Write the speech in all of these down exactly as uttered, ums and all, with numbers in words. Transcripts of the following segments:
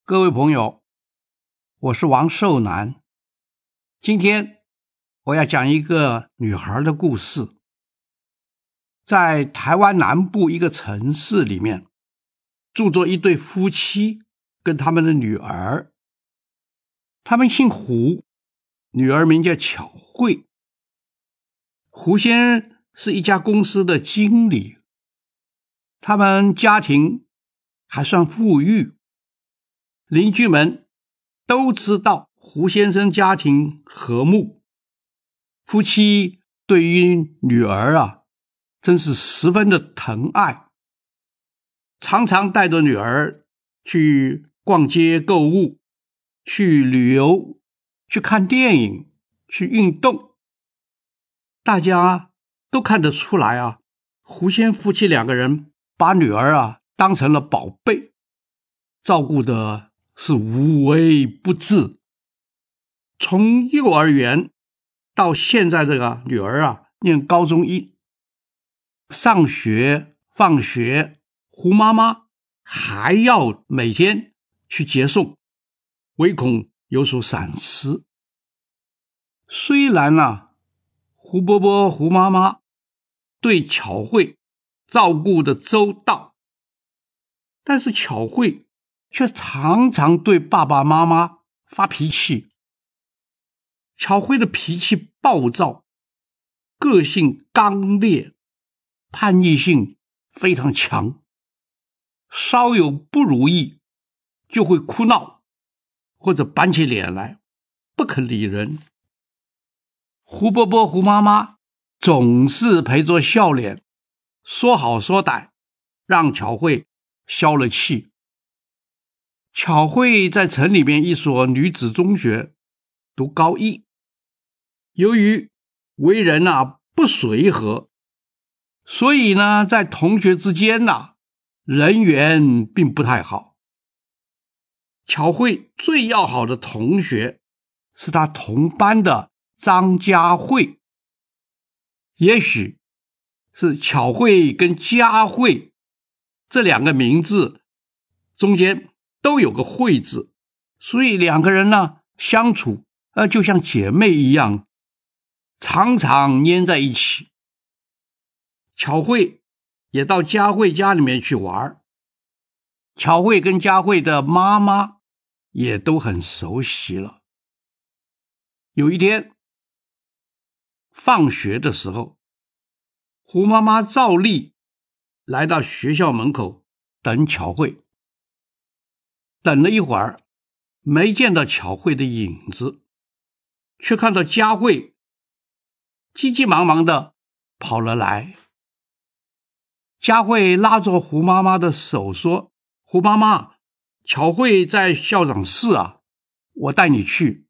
各位朋友，我是王寿南。今天我要讲一个女孩的故事。在台湾南部一个城市里面，住着一对夫妻跟他们的女儿。他们姓胡，女儿名叫巧慧。胡先生是一家公司的经理，他们家庭还算富裕，邻居们都知道胡先生家庭和睦，夫妻对于女儿啊，真是十分的疼爱，常常带着女儿去逛街购物，去旅游，去看电影，去运动。大家都看得出来啊，胡先夫妻两个人把女儿啊当成了宝贝，照顾的是无微不至。从幼儿园到现在这个女儿啊念高中一，上学放学，胡妈妈还要每天去接送，唯恐有所闪失。虽然啊胡伯伯胡妈妈对巧慧照顾的周到，但是巧慧却常常对爸爸妈妈发脾气。巧慧的脾气暴躁，个性刚烈，叛逆性非常强，稍有不如意就会哭闹，或者板起脸来，不肯理人。胡伯伯胡妈妈总是陪着笑脸，说好说歹，让巧慧消了气。巧慧在城里面一所女子中学读高一，由于为人啊不随和，所以呢在同学之间啊人缘并不太好。巧慧最要好的同学是她同班的张佳慧，也许是巧慧跟佳慧这两个名字中间都有个慧字，所以两个人呢相处呃就像姐妹一样，常常黏在一起。巧慧也到佳慧家里面去玩，巧慧跟佳慧的妈妈也都很熟悉了。有一天放学的时候，胡妈妈照例来到学校门口等巧慧，等了一会儿没见到巧慧的影子，却看到佳慧急急忙忙的跑了来。佳慧拉着胡妈妈的手说，胡妈妈，巧慧在校长室啊，我带你去。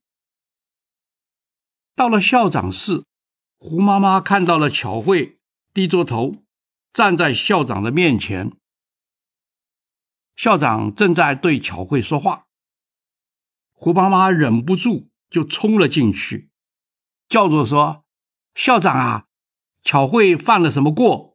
到了校长室，胡妈妈看到了巧慧低着头站在校长的面前，校长正在对巧慧说话。胡妈妈忍不住就冲了进去，叫着说，校长啊，巧慧犯了什么过？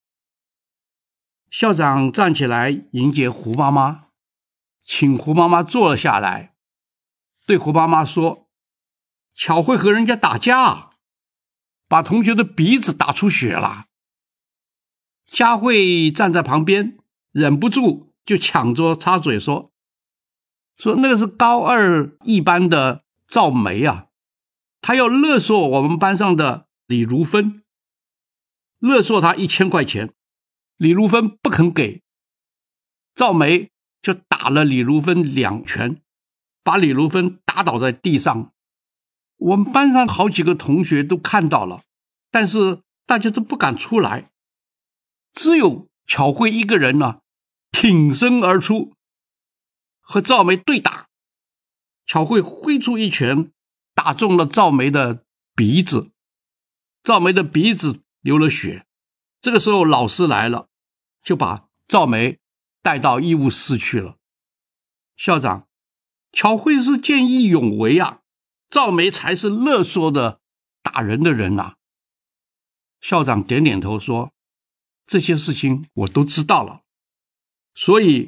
校长站起来迎接胡妈妈，请胡妈妈坐了下来，对胡妈妈说，巧慧和人家打架，把同学的鼻子打出血了。佳慧站在旁边忍不住就抢着插嘴说，说那个是高二一班的赵梅啊，她要勒索我们班上的李如芬，勒索她一千块钱，李如芬不肯给，赵梅就打了李如芬两拳，把李如芬打倒在地上。我们班上好几个同学都看到了，但是大家都不敢出来，只有巧慧一个人呢，挺身而出和赵梅对打。巧慧挥出一拳打中了赵梅的鼻子，赵梅的鼻子流了血。这个时候老师来了，就把赵梅带到医务室去了。校长，巧慧是见义勇为啊，赵梅才是勒索的打人的人啊。校长点点头说，这些事情我都知道了，所以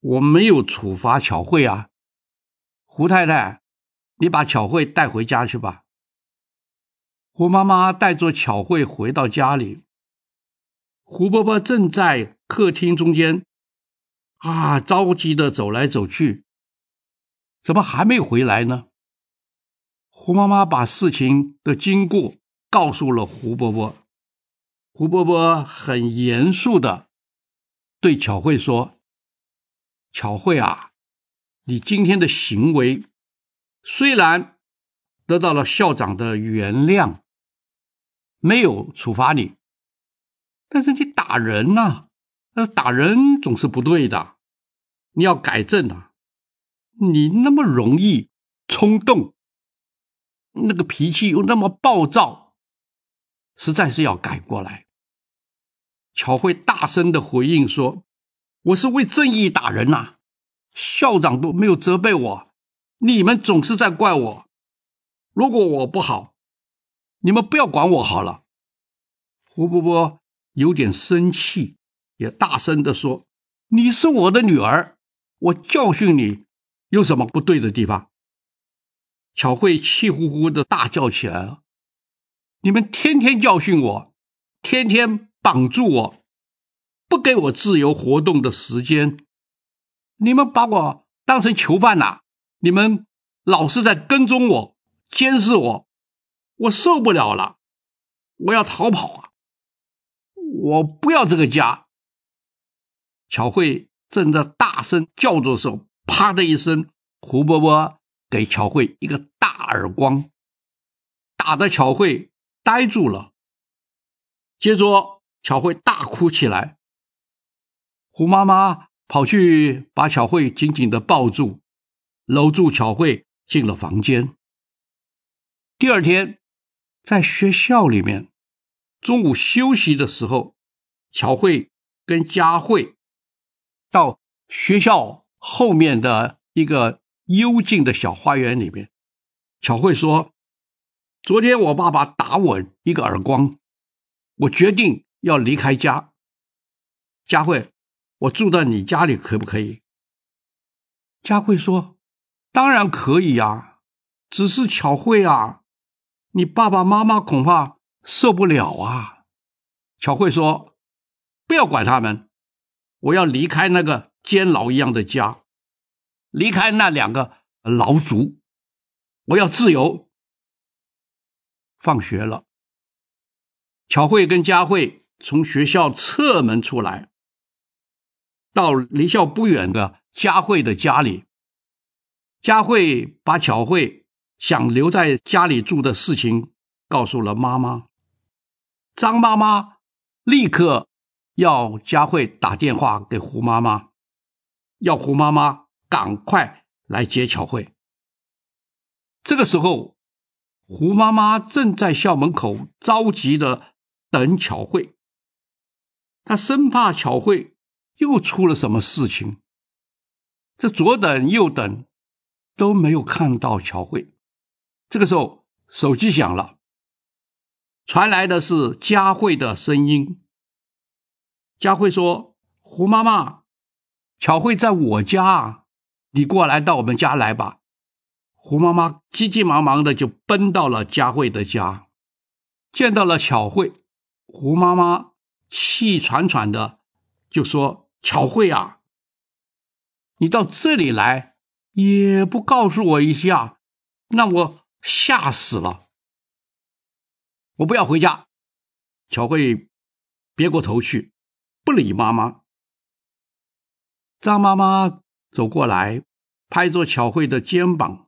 我没有处罚巧慧啊。胡太太，你把巧慧带回家去吧。胡妈妈带着巧慧回到家里，胡伯伯正在客厅中间啊，着急的走来走去，怎么还没回来呢？胡妈妈把事情的经过告诉了胡伯伯，胡伯伯很严肃的对巧慧说，巧慧啊，你今天的行为虽然得到了校长的原谅，没有处罚你，但是你打人啊，打人总是不对的，你要改正啊。你那么容易冲动，那个脾气又那么暴躁，实在是要改过来。巧慧大声的回应说，我是为正义打人啊，校长都没有责备我，你们总是在怪我，如果我不好，你们不要管我好了。胡伯伯有点生气，也大声的说，你是我的女儿，我教训你有什么不对的地方？巧慧气呼呼的大叫起来了，你们天天教训我，天天绑住我，不给我自由活动的时间，你们把我当成囚犯啊，你们老是在跟踪我，监视我，我受不了了，我要逃跑啊，我不要这个家。巧慧正在大声叫着的时候，啪的一声，胡伯伯给巧慧一个大耳光，打得巧慧呆住了。接着巧慧大哭起来，胡妈妈跑去把巧慧紧紧地抱住，搂住巧慧进了房间。第二天在学校里面，中午休息的时候，巧慧跟佳慧到学校后面的一个幽静的小花园里面。巧慧说，昨天我爸爸打我一个耳光，我决定要离开家。佳慧，我住在你家里可不可以？佳慧说，当然可以啊，只是巧慧啊，你爸爸妈妈恐怕受不了啊。巧慧说，不要管他们，我要离开那个监牢一样的家，离开那两个牢族，我要自由。放学了，巧慧跟佳慧从学校侧门出来，到离校不远的佳慧的家里。佳慧把巧慧想留在家里住的事情告诉了妈妈。张妈妈立刻要佳慧打电话给胡妈妈，要胡妈妈赶快来接巧慧。这个时候，胡妈妈正在校门口着急的等巧慧，她生怕巧慧又出了什么事情。这左等右等都没有看到巧慧。这个时候手机响了，传来的是佳慧的声音。佳慧说，胡妈妈，巧慧在我家啊，你过来到我们家来吧。胡妈妈急急忙忙的就奔到了佳慧的家，见到了巧慧，胡妈妈气喘喘的就说，巧慧啊，你到这里来也不告诉我一下，让我吓死了。我不要回家。巧慧别过头去，不理妈妈。张妈妈走过来，拍着巧慧的肩膀，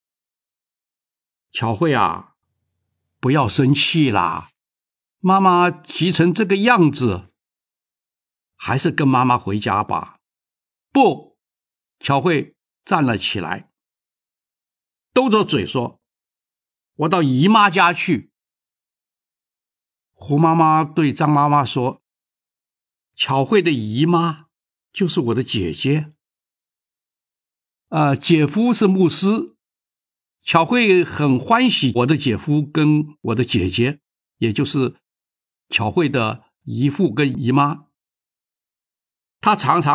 巧慧啊，不要生气啦，妈妈急成这个样子，还是跟妈妈回家吧。不，巧慧站了起来，兜着嘴说，我到姨妈家去。胡妈妈对张妈妈说，巧慧的姨妈就是我的姐姐，呃，姐夫是牧师，巧慧很欢喜我的姐夫跟我的姐姐，也就是巧慧的姨父跟姨妈。她常常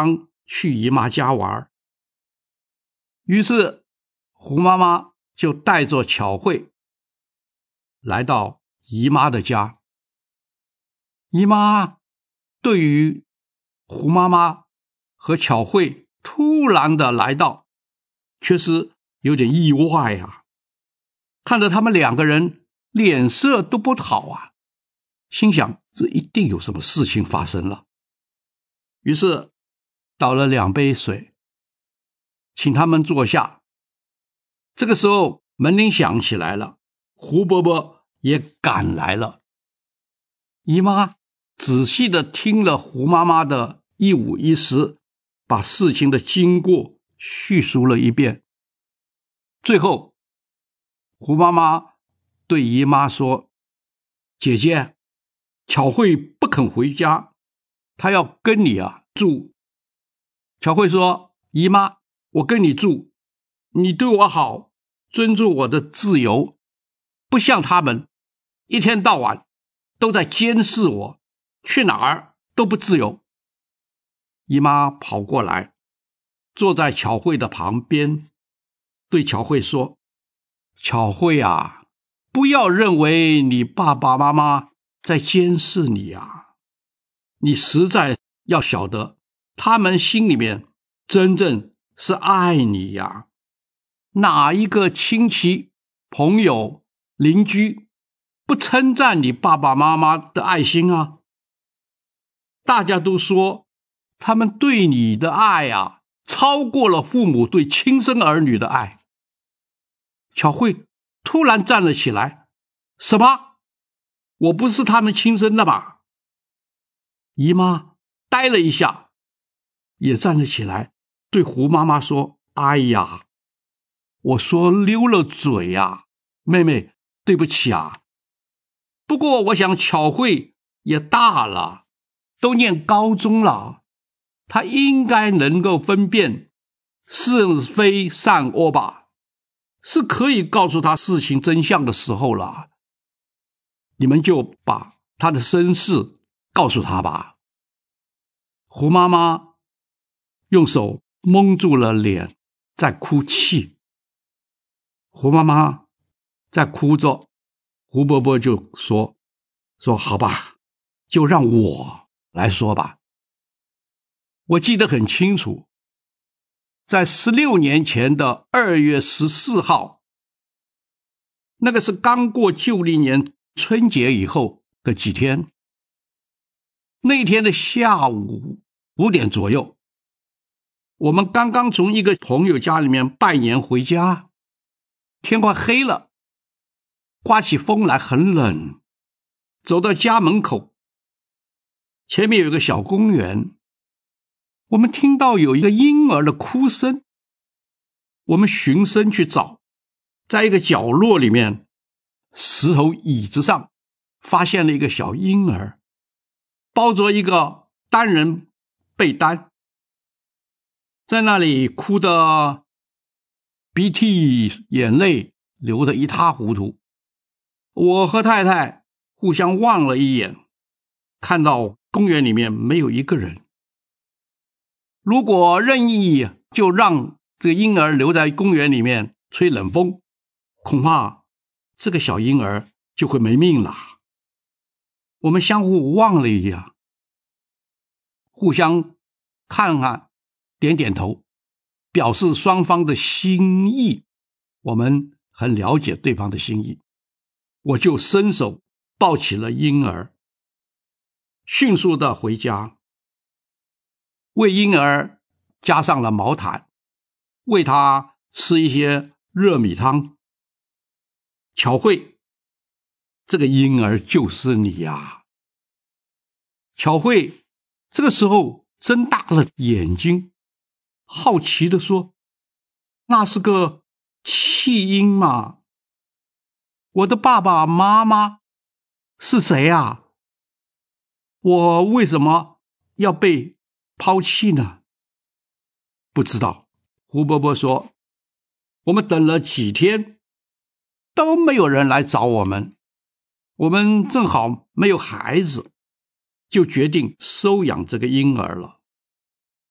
去姨妈家玩。于是胡妈妈就带着巧慧来到姨妈的家。姨妈对于胡妈妈和巧慧突然的来到，确实有点意外啊。看着他们两个人脸色都不好啊，心想这一定有什么事情发生了。于是倒了两杯水，请他们坐下。这个时候门铃响起来了，胡伯伯也赶来了。姨妈仔细地听了胡妈妈的一五一十，把事情的经过叙述了一遍。最后胡妈妈对姨妈说，姐姐，巧慧不肯回家，她要跟你啊住。巧慧说，姨妈，我跟你住，你对我好，尊重我的自由，不像他们一天到晚都在监视我，去哪儿都不自由。姨妈跑过来，坐在巧慧的旁边，对巧慧说，巧慧啊，不要认为你爸爸妈妈在监视你啊，你实在要晓得，他们心里面真正是爱你呀。哪一个亲戚、朋友、邻居不称赞你爸爸妈妈的爱心啊？大家都说他们对你的爱啊，超过了父母对亲生儿女的爱。巧慧突然站了起来，什么？我不是他们亲生的吧？姨妈呆了一下，也站了起来，对胡妈妈说，哎呀，我说溜了嘴啊，妹妹，对不起啊。不过我想巧慧也大了，都念高中了，她应该能够分辨是非善恶吧，是可以告诉她事情真相的时候了。你们就把她的身世告诉她吧。胡妈妈用手蒙住了脸，在哭泣。胡妈妈在哭着，胡伯伯就说说好吧，就让我来说吧。我记得很清楚，在十六年前的二月十四号，那个是刚过旧历年春节以后的几天。那天的下午五点左右，我们刚刚从一个朋友家里面拜年回家，天快黑了，刮起风来，很冷。走到家门口，前面有一个小公园，我们听到有一个婴儿的哭声。我们循声去找，在一个角落里面，石头椅子上发现了一个小婴儿，抱着一个单人被单，在那里哭得鼻涕眼泪流得一塌糊涂。我和太太互相望了一眼，看到公园里面没有一个人。如果任意就让这个婴儿留在公园里面吹冷风，恐怕这个小婴儿就会没命了。我们相互望了一眼，互相看看，点点头，表示双方的心意。我们很了解对方的心意，我就伸手抱起了婴儿，迅速的回家，为婴儿加上了毛毯，喂他吃一些热米汤。巧慧，这个婴儿就是你呀。巧慧这个时候睁大了眼睛，好奇地说，那是个弃婴吗？我的爸爸妈妈是谁啊？我为什么要被抛弃呢？不知道。胡伯伯说，我们等了几天都没有人来找我们，我们正好没有孩子，就决定收养这个婴儿了。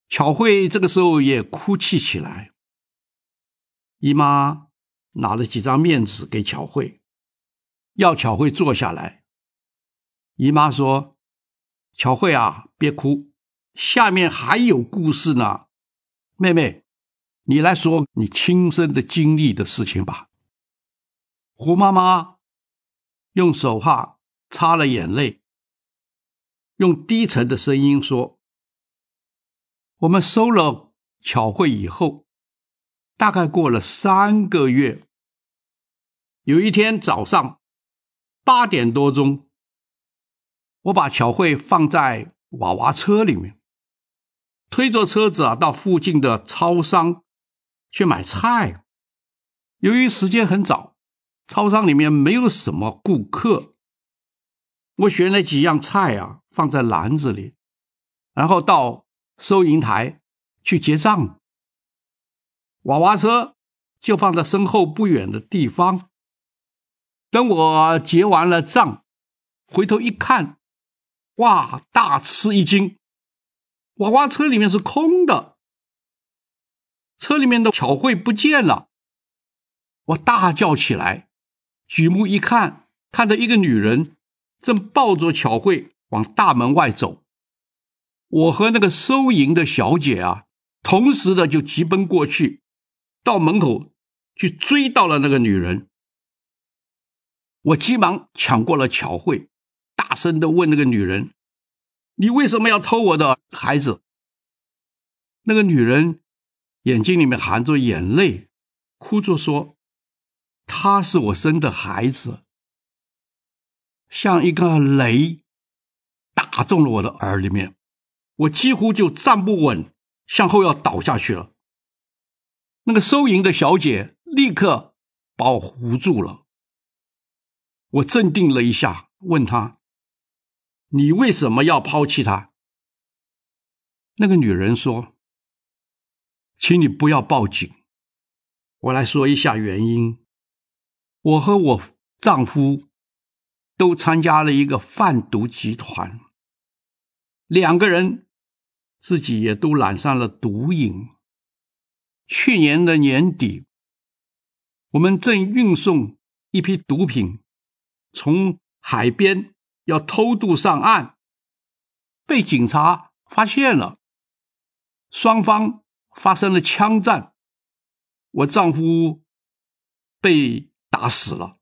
巧慧这个时候也哭泣起来。姨妈拿了几张面纸给巧慧，要巧慧坐下来。姨妈说：巧慧啊，别哭，下面还有故事呢。妹妹，你来说你亲身的经历的事情吧。胡妈妈用手帕擦了眼泪，用低沉的声音说：我们收了巧慧以后，大概过了三个月，有一天早上八点多钟，我把巧慧放在娃娃车里面，推着车子啊到附近的超商去买菜。由于时间很早，超商里面没有什么顾客，我选了几样菜啊放在篮子里，然后到收银台去结账。娃娃车就放在身后不远的地方。等我结完了账，回头一看，哇，大吃一惊，娃娃车里面是空的，车里面的巧慧不见了。我大叫起来，举目一看，看到一个女人正抱着巧慧往大门外走。我和那个收银的小姐啊，同时的就急奔过去，到门口去追到了那个女人。我急忙抢过了巧慧，大声地问那个女人：你为什么要偷我的孩子？那个女人眼睛里面含着眼泪，哭着说：他是我生的孩子。像一个雷打中了我的耳里面，我几乎就站不稳，向后要倒下去了。那个收银的小姐立刻把我扶住了。我镇定了一下，问她：你为什么要抛弃他？那个女人说：请你不要报警，我来说一下原因。我和我丈夫都参加了一个贩毒集团，两个人自己也都染上了毒瘾。去年的年底，我们正运送一批毒品从海边要偷渡上岸，被警察发现了，双方发生了枪战，我丈夫被打死了。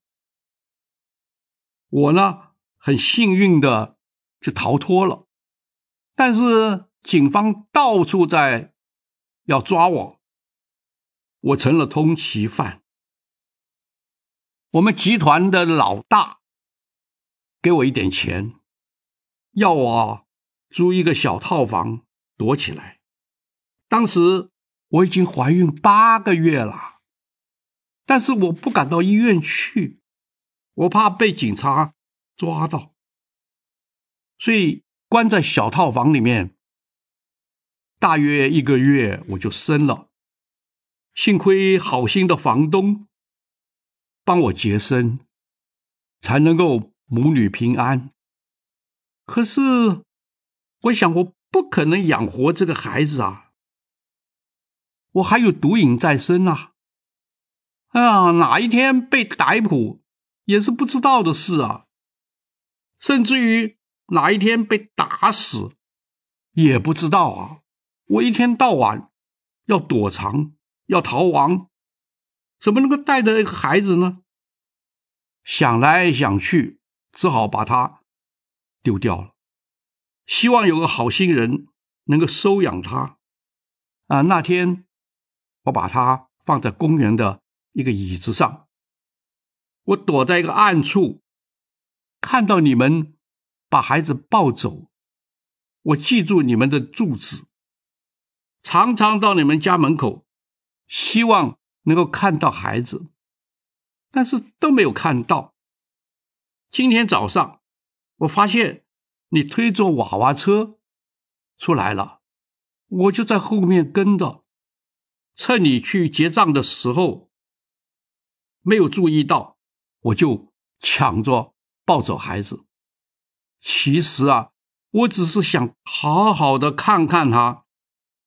我呢，很幸运的就逃脱了，但是警方到处在要抓我，我成了通缉犯。我们集团的老大给我一点钱，要我租一个小套房躲起来。当时我已经怀孕八个月了，但是我不敢到医院去，我怕被警察抓到，所以关在小套房里面，大约一个月我就生了。幸亏好心的房东帮我接生，才能够母女平安。可是我想我不可能养活这个孩子啊，我还有毒瘾在身啊，啊，哪一天被逮捕也是不知道的事啊，甚至于哪一天被打死也不知道啊。我一天到晚要躲藏，要逃亡，怎么能够带着一个孩子呢？想来想去，只好把他丢掉了，希望有个好心人能够收养他。啊，那天我把他放在公园的一个椅子上，我躲在一个暗处，看到你们把孩子抱走，我记住你们的住址，常常到你们家门口，希望能够看到孩子，但是都没有看到。今天早上我发现你推着娃娃车出来了，我就在后面跟着，趁你去结账的时候没有注意到，我就抢着抱走孩子。其实啊，我只是想好好的看看他，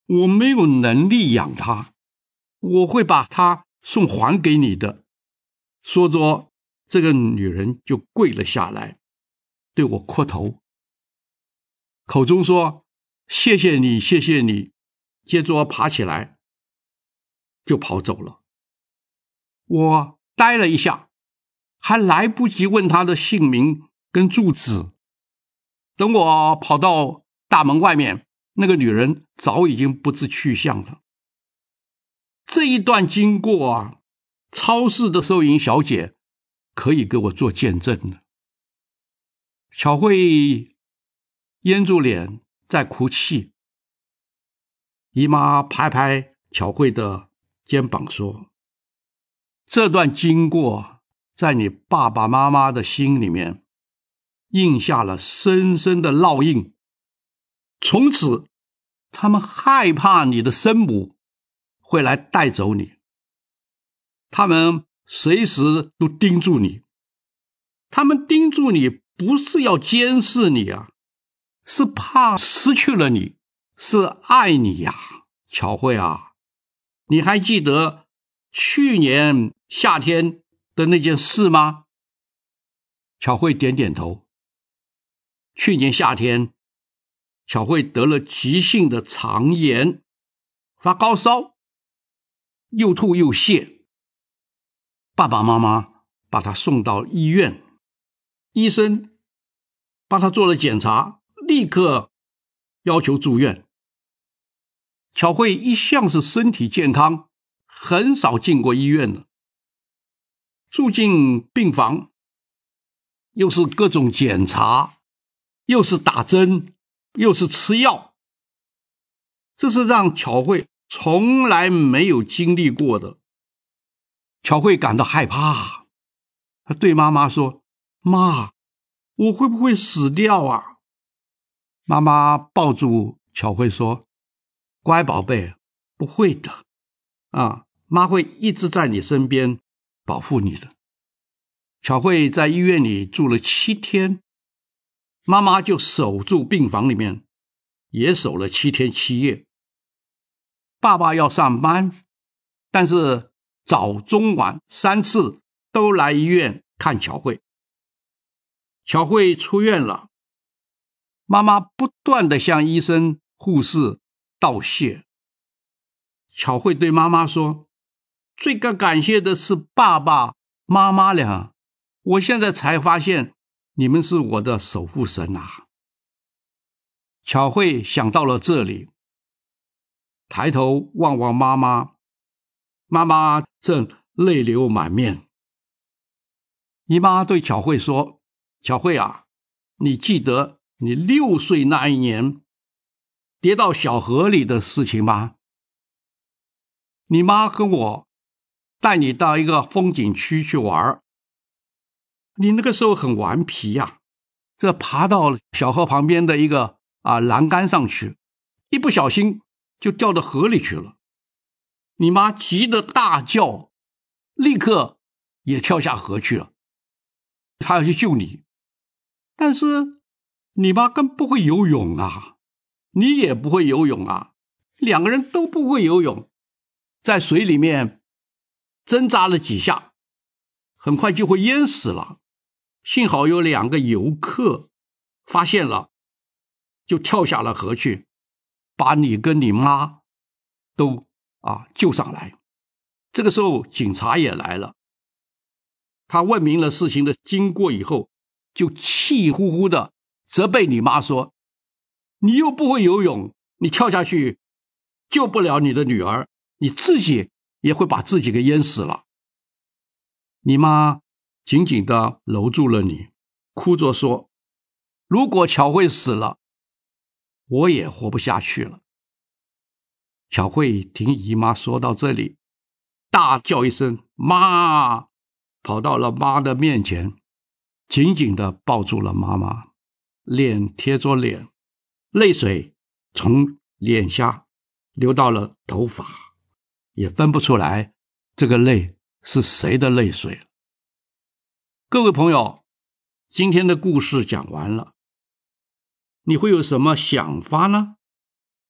我没有能力养他，我会把他送还给你的。说着，这个女人就跪了下来，对我磕头，口中说谢谢你，谢谢你，接着爬起来就跑走了。我呆了一下，还来不及问他的姓名跟住址，等我跑到大门外面，那个女人早已经不知去向了。这一段经过啊，超市的收银小姐可以给我做见证的。巧慧掩住脸在哭泣，姨妈拍拍巧慧的肩膀说，这段经过在你爸爸妈妈的心里面印下了深深的烙印，从此他们害怕你的生母会来带走你，他们随时都盯住你，他们盯住你不是要监视你啊，是怕失去了你，是爱你呀。巧慧啊，你还记得去年夏天的那件事吗？巧慧点点头。去年夏天，巧慧得了急性的肠炎，发高烧，又吐又泻。爸爸妈妈把她送到医院，医生帮她做了检查，立刻要求住院。巧慧一向是身体健康，很少进过医院了。住进病房，又是各种检查，又是打针，又是吃药，这是让巧慧从来没有经历过的。巧慧感到害怕，她对妈妈说，妈，我会不会死掉啊？妈妈抱住巧慧说，乖宝贝，不会的啊，妈会一直在你身边保护你的。巧慧在医院里住了七天，妈妈就守住病房里面，也守了七天七夜。爸爸要上班，但是早中晚三次都来医院看巧慧。巧慧出院了，妈妈不断地向医生护士道谢。巧慧对妈妈说，最该感谢的是爸爸妈妈俩，我现在才发现你们是我的守护神啊。巧慧想到了这里，抬头望望妈妈，妈妈正泪流满面。姨妈对巧慧说，巧慧啊，你记得你六岁那一年跌到小河里的事情吗？你妈跟我带你到一个风景区去玩，你那个时候很顽皮呀、啊，这爬到小河旁边的一个啊栏杆上去，一不小心就掉到河里去了。你妈急得大叫，立刻也跳下河去了，她要去救你。但是你妈更不会游泳啊，你也不会游泳啊，两个人都不会游泳，在水里面挣扎了几下，很快就会淹死了。幸好有两个游客发现了，就跳下了河去，把你跟你妈都啊救上来。这个时候警察也来了，他问明了事情的经过以后，就气呼呼的责备你妈说，你又不会游泳，你跳下去救不了你的女儿，你自己也会把自己给淹死了。你妈紧紧地搂住了你，哭着说，如果巧慧死了，我也活不下去了。巧慧听姨妈说到这里，大叫一声妈，跑到了妈的面前，紧紧地抱住了妈妈，脸贴着脸，泪水从脸颊流到了头发，也分不出来这个泪是谁的泪水。各位朋友，今天的故事讲完了，你会有什么想法呢？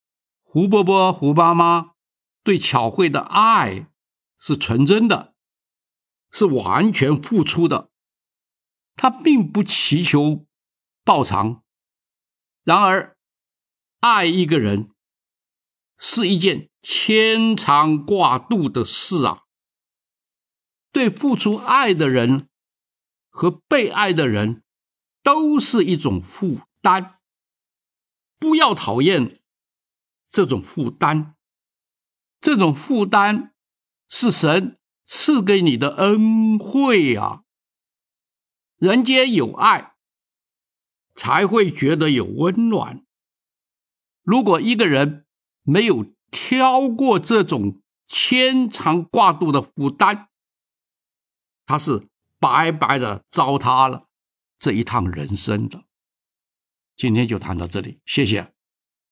胡伯伯、胡妈妈对巧慧的爱是纯真的，是完全付出的，他并不祈求报偿。然而，爱一个人是一件牵肠挂肚的事啊！对付出爱的人和被爱的人都是一种负担。不要讨厌这种负担，这种负担是神赐给你的恩惠啊！人间有爱，才会觉得有温暖。如果一个人没有挑过这种牵肠挂肚的负担，他是白白的糟蹋了这一趟人生的。今天就谈到这里，谢谢。